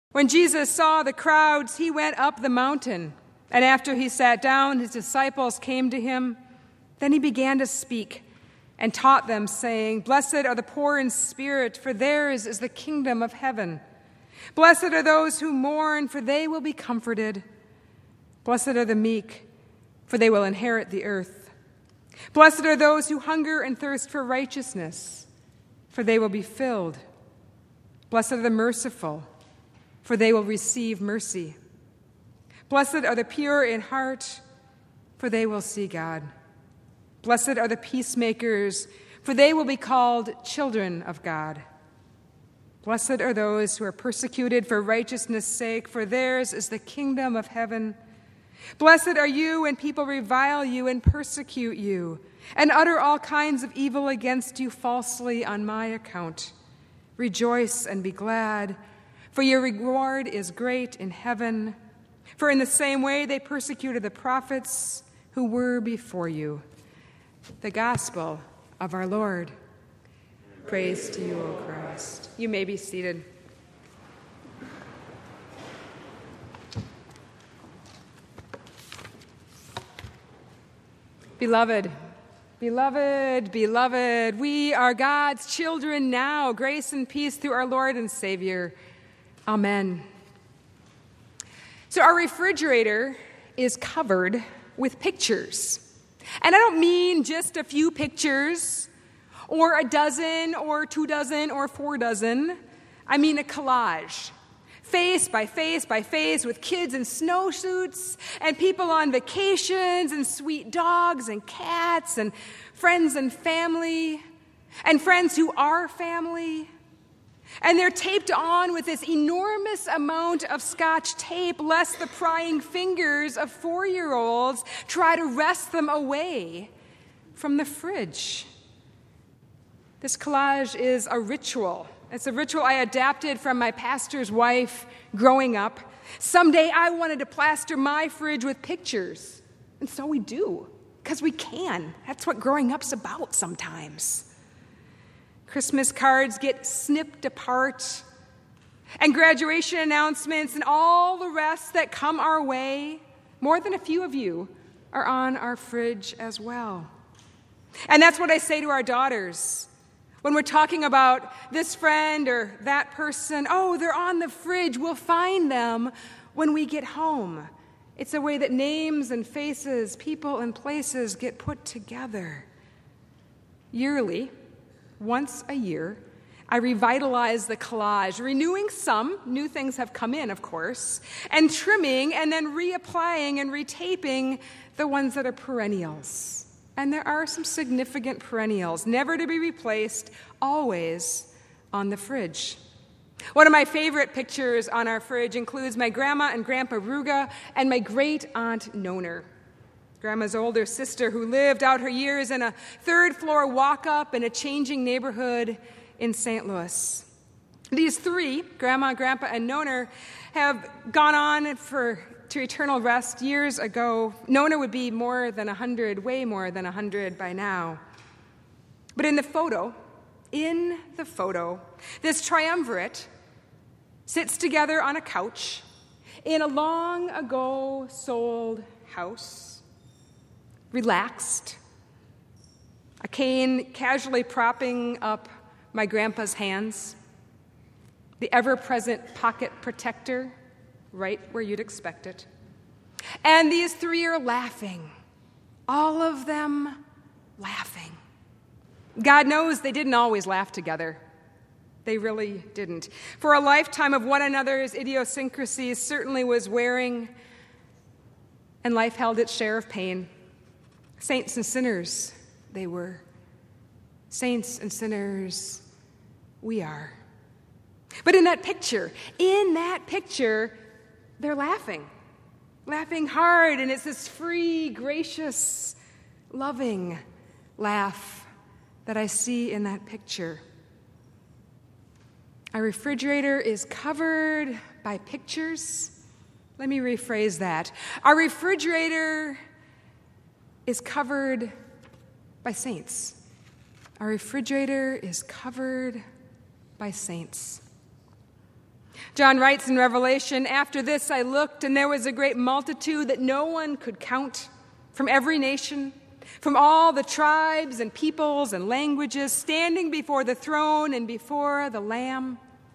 When Jesus saw the crowds, he went up the mountain, and after he sat down, his disciples came to him. Then he began to speak and taught them, saying, "Blessed are the poor in spirit, for theirs is the kingdom of heaven. Blessed are those who mourn, for they will be comforted. Blessed are the meek, for they will inherit the earth. Blessed are those who hunger and thirst for righteousness, for they will be filled. Blessed are the merciful, for they will receive mercy. Blessed are the pure in heart, for they will see God. Blessed are the peacemakers, for they will be called children of God. Blessed are those who are persecuted for righteousness' sake, for theirs is the kingdom of heaven. Blessed are you when people revile you and persecute you, and utter all kinds of evil against you falsely on my account. Rejoice and be glad, for your reward is great in heaven. For in the same way they persecuted the prophets who were before you." The gospel of our Lord. Praise to you, O Christ. You may be seated. Beloved, beloved, beloved, we are God's children now. Grace and peace through our Lord and Savior. Amen. So our refrigerator is covered with pictures. And I don't mean just a few pictures, or a dozen, or 2 dozen, or 4 dozen. I mean a collage. Face by face by face, with kids in snowsuits, and people on vacations, and sweet dogs and cats, and friends and friends who are family. And they're taped on with this enormous amount of Scotch tape, lest the prying fingers of 4-year-olds try to wrest them away from the fridge. This collage is a ritual. It's a ritual I adapted from my pastor's wife growing up. Someday I wanted to plaster my fridge with pictures. And so we do, because we can. That's what growing up's about sometimes. Christmas cards get snipped apart, and graduation announcements and all the rest that come our way, more than a few of you, are on our fridge as well. And that's what I say to our daughters when we're talking about this friend or that person. Oh, they're on the fridge. We'll find them when we get home. It's a way that names and faces, people and places get put together. Yearly, once a year, I revitalize the collage, renewing some, new things have come in, of course, and trimming and then reapplying and retaping the ones that are perennials. And there are some significant perennials, never to be replaced, always on the fridge. One of my favorite pictures on our fridge includes my grandma and grandpa Ruga and my great-aunt Noner, Grandma's older sister who lived out her years in a 3rd-floor walk-up in a changing neighborhood in St. Louis. These 3, Grandma, Grandpa, and Noner, have gone on to eternal rest years ago. Noner would be more than 100, way more than 100 by now. But in the photo, this triumvirate sits together on a couch in a long ago sold house, relaxed, a cane casually propping up my grandpa's hands, the ever-present pocket protector right where you'd expect it. And these 3 are laughing, all of them laughing. God knows they didn't always laugh together. They really didn't. For a lifetime of one another's idiosyncrasies certainly was wearing, and life held its share of pain. Saints and sinners, they were. Saints and sinners, we are. But in that picture, they're laughing hard, and it's this free, gracious, loving laugh that I see in that picture. Our refrigerator is covered by pictures. Let me rephrase that. Our refrigerator is covered by saints. Our refrigerator is covered by saints. John writes in Revelation, "After this I looked, and there was a great multitude that no one could count, from every nation, from all the tribes and peoples and languages, standing before the throne and before the Lamb."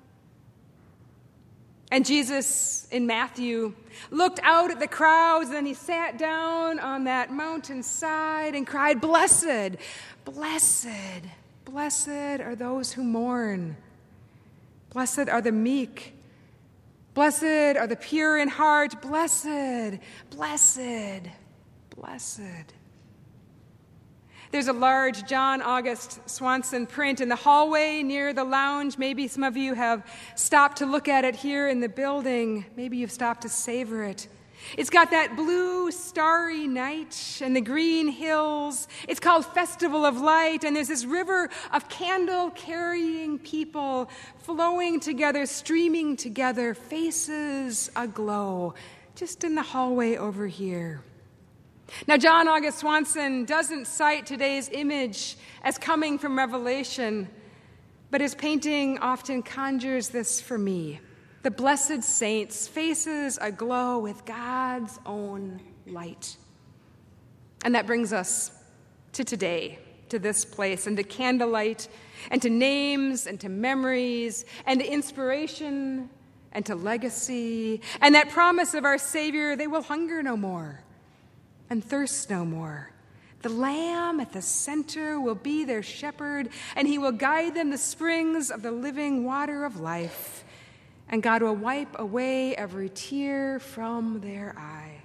And Jesus, in Matthew, looked out at the crowds, and then he sat down on that mountainside and cried, "Blessed, blessed, blessed are those who mourn. Blessed are the meek. Blessed are the pure in heart. Blessed, blessed, blessed." There's a large John August Swanson print in the hallway near the lounge. Maybe some of you have stopped to look at it here in the building. Maybe you've stopped to savor it. It's got that blue, starry night and the green hills. It's called Festival of Light, and there's this river of candle-carrying people flowing together, streaming together, faces aglow, just in the hallway over here. Now, John August Swanson doesn't cite today's image as coming from Revelation, but his painting often conjures this for me: the blessed saints, faces aglow with God's own light. And that brings us to today, to this place, and to candlelight, and to names, and to memories, and to inspiration, and to legacy, and that promise of our Savior: they will hunger no more and thirst no more. The Lamb at the center will be their shepherd, and he will guide them to springs of the living water of life, and God will wipe away every tear from their eye.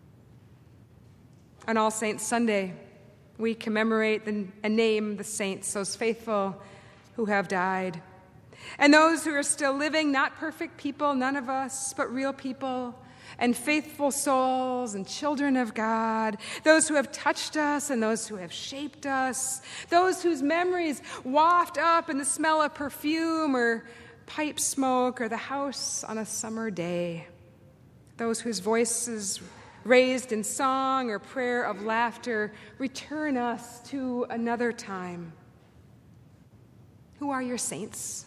On All Saints Sunday, we commemorate and name the saints, those faithful who have died, and those who are still living, not perfect people, none of us, but real people, and faithful souls and children of God, those who have touched us and those who have shaped us, those whose memories waft up in the smell of perfume or pipe smoke or the house on a summer day, those whose voices raised in song or prayer of laughter return us to another time. Who are your saints?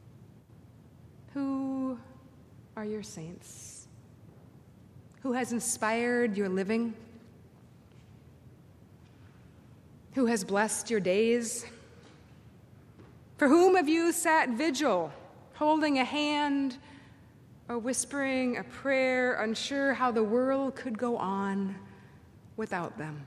Who are your saints? Who has inspired your living? Who has blessed your days? For whom have you sat vigil, holding a hand or whispering a prayer, unsure how the world could go on without them?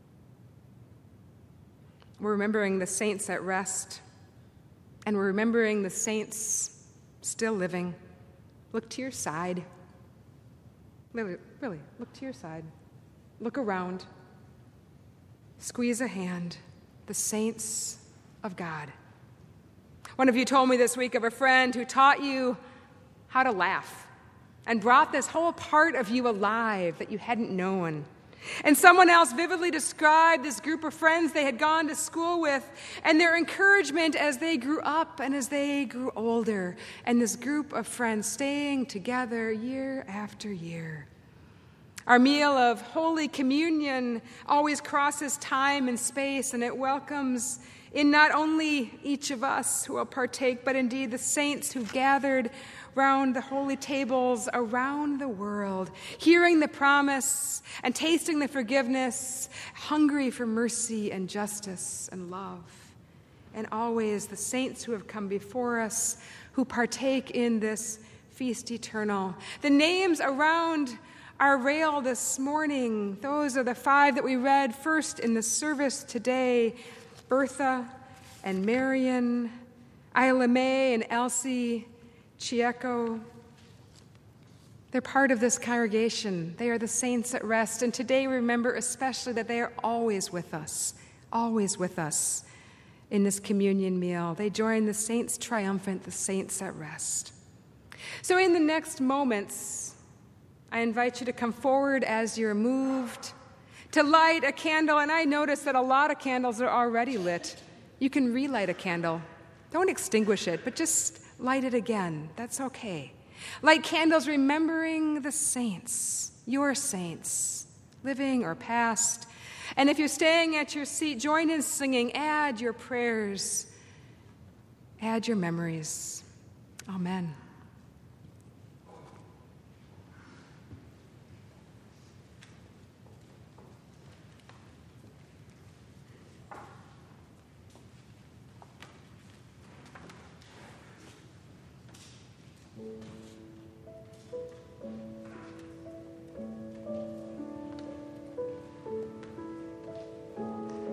We're remembering the saints at rest, and we're remembering the saints still living. Look to your side. Really, look to your side. Look around. Squeeze a hand. The saints of God. One of you told me this week of a friend who taught you how to laugh and brought this whole part of you alive that you hadn't known. And someone else vividly described this group of friends they had gone to school with and their encouragement as they grew up and as they grew older, and this group of friends staying together year after year. Our meal of Holy Communion always crosses time and space, and it welcomes in not only each of us who will partake, but indeed the saints who gathered round the holy tables around the world, hearing the promise and tasting the forgiveness, hungry for mercy and justice and love. And always the saints who have come before us, who partake in this feast eternal. The names around our rail this morning, those are the 5 that we read first in the service today: Bertha and Marion, Isla May and Elsie Chieko. They're part of this congregation. They are the saints at rest. And today remember especially that they are always with us in this communion meal. They join the saints triumphant, the saints at rest. So in the next moments, I invite you to come forward as you're moved, to light a candle. And I notice that a lot of candles are already lit. You can relight a candle. Don't extinguish it, but just light it again. That's okay. Light candles remembering the saints, your saints, living or past. And if you're staying at your seat, join in singing. Add your prayers. Add your memories. Amen.